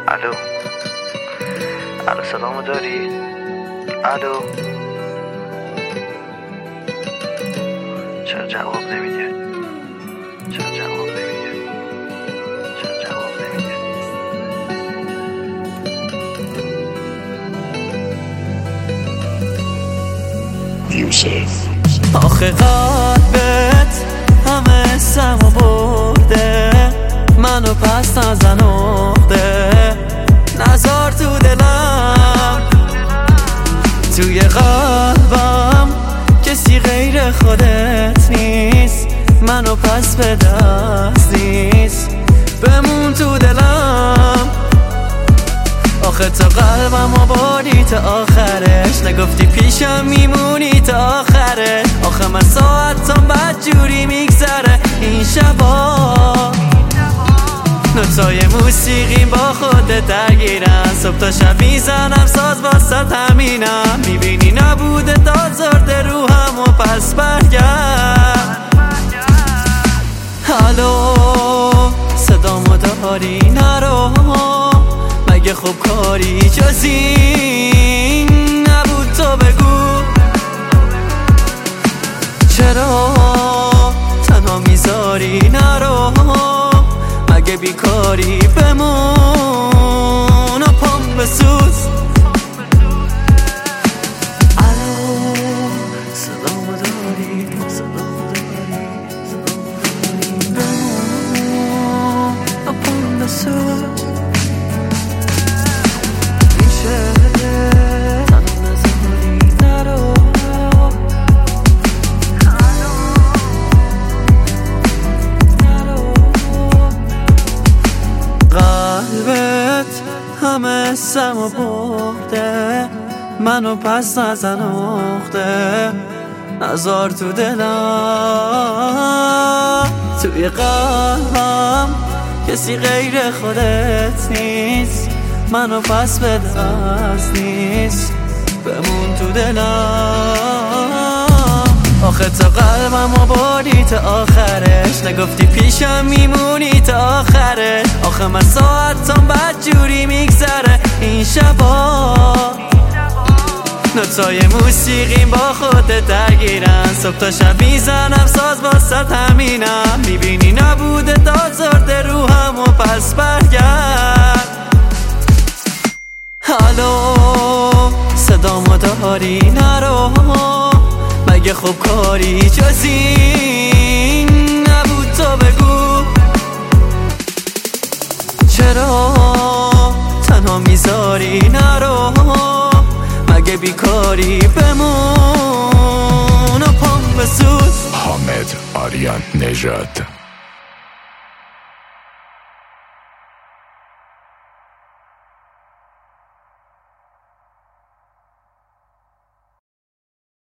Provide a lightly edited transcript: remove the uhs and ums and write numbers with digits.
الو سلامو داری؟ الو چرا جواب نمیده؟ یوسف آخه قلبت همه اسمو برده، منو پس نزن اخته، نزار تو دلم، توی قلبم کسی غیر خودت نیست، منو پس به دست نیست، بمون تو دلم. آخه تا قلبم آبادی تا آخرش، نگفتی پیشم میمونی تا آخره. آخه من ساعتم بدجوری میگذره این شبا، نوتای موسیقیم با خودت درگیرن، صبح تا شب میزنم ساز واسه همینم، میبینی نبوده داد زرده روحم و پس برگرد. الو صدامو داری نرو، مگه خوب کاری جز این نبود تو بگو، چرا تنها میذاری نرو، مگه بیکاری بمون و پام بسوز. الو صدامو داری بمون و پام بسوز. همه سمو برده، منو پس نزن اخته، نزار تو دلم، توی قلبم کسی غیر خودت نیست، منو پس به دست نیست، بمون تو دلم. آخه تا قلبم آبادی تا آخرش، نگفتی پیشم میمونی تا آخره. آخه من ساعتم بدجوری میگذره این شبا، نوتای موسیقیم با خودت درگیرن، صبح تا شب میزنم ساز واسه همینم، میبینی نبوده داد زرده روحم و پس برگرد. الو صدامو داری نرو، مگه خوب کاری جز این نبود تو بگو، چرا تنها میذاری نرو، مگه بیکاری بمون و پام بسوز. حامد آریان نژاد.